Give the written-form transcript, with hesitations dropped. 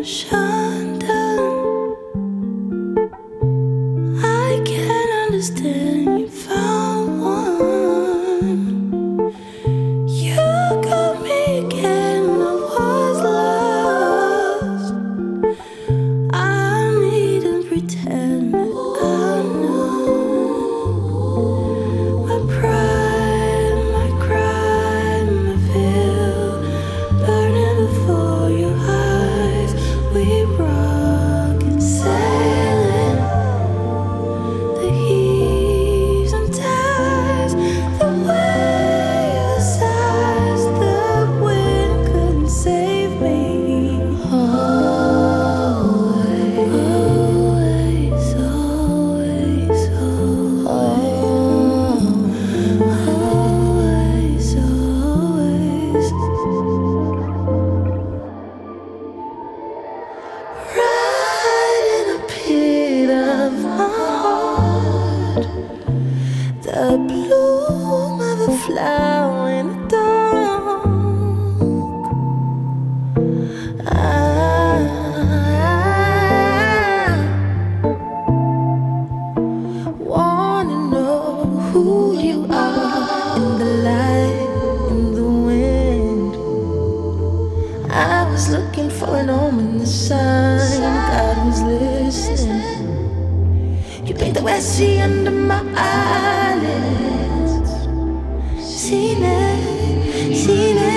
Shandon, I can't understand. You found one. You got me again. I was lost. I needn't pretend that I know. My pride, my crime, my veil burning before your eyes. We rock and sailing the heaves and tides, the waves, the sighs, the wind couldn't save me. Always, always, always, always, right in the pit of my heart, the bloom of a flower in the dark. I wanna know who you are in the light, in the wind. I was looking for an ominous sign. God was listening. You paint the west sea under my eyelids. Seen it, seen it.